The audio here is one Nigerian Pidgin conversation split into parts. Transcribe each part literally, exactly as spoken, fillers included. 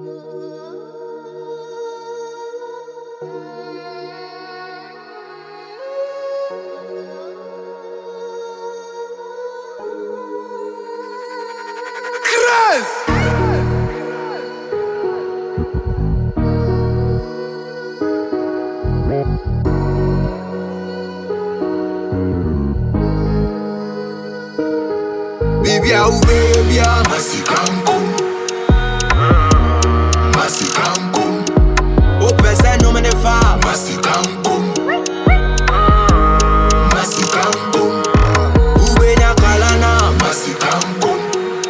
Baby, oh baby, Masikankum, Masikankum. Oh, person no me nefa, Masikankum, Masikankum. Ube na kalana, Masikankum,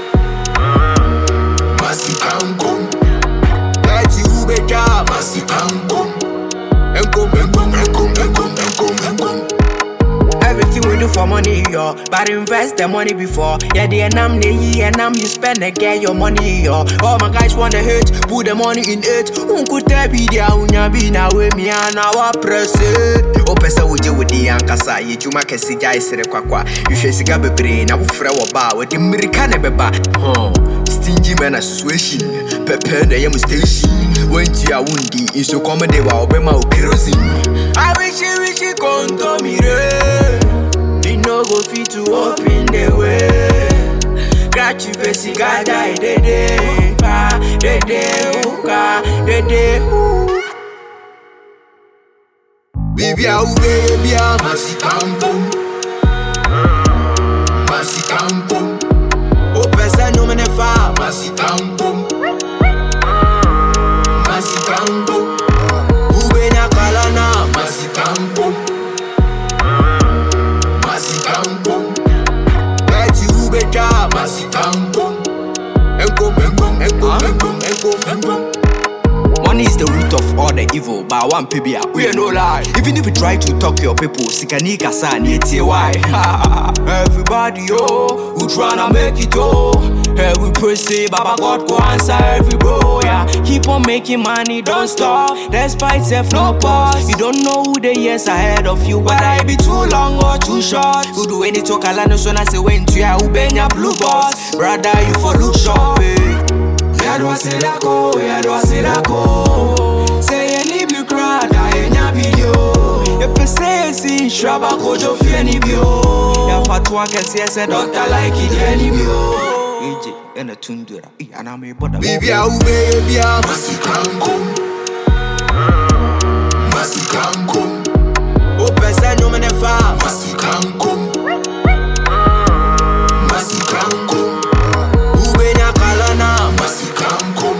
Masikankum. Eti ube ja, Masikankum. Enkum, enkum, enkum, enkum, enkum, enkum. Everything we do for money, yo. But invest the money before. Yeah, the enam ne and now you spend and get your money, yo. All my guys want to hate, put the money in it. Who could tell me the unya be now with me and our press it? Oh, pesa uji with the ankasa, ye juma kesi jai sere kwakwa. You should see gabe brain, I will frew about with the American beba. Oh, stingy man association, Pepe the yam station. Went to your woundy, in so comedy while Bema kerosene. I wish you wish you come to me. No go fit to open the way. Got you basic, I die, de de, pa, de de, uka, de de, ooh. Baby, oh baby, Masikankum, Masikankum. Oh, person no me nefa, Masikankum, Masikankum. Ube na kalana, Masikankum. Masikankum, eti ube ja, Masikankum. Enkum, enkum, enkum, enkum, enkum, enkum. Money is the root of all the evil, but I want pibia, we ain't no lie. Even if you try to talk to your people, sikani kasa ni eti why? Everybody yo, who tryna make it oh. Hey, we pray say Baba God go answer every bro, yeah. Keep on making money, don't stop. Despite self no pause. You don't know who the years ahead of you, whether it be too long or too short. Who do any talk alano so na say when to ya ubenya blue boss. Brother, you for look sharp, eh. Yadwa silako, yadwa silako. Say any be crowd, I enya video. Ye pese si shraba kojo fi any bio. Ya fatwa kesi ese doctor like it any bio. Eje ena tundura, I aname boda. Baby, oh baby, Masikankum, Masikankum. Oh, person no me nefa, Masikankum, Masikankum. Ube na kalana, Masikankum,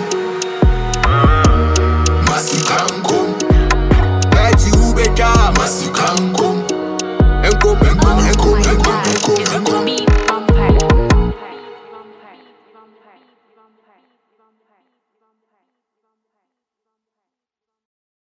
Masikankum. Eti ube ja, Masikankum. Enkum, enkum, enkum, enkum, enkum, enkum. Vampire. Vampire. Vampire. Vampire.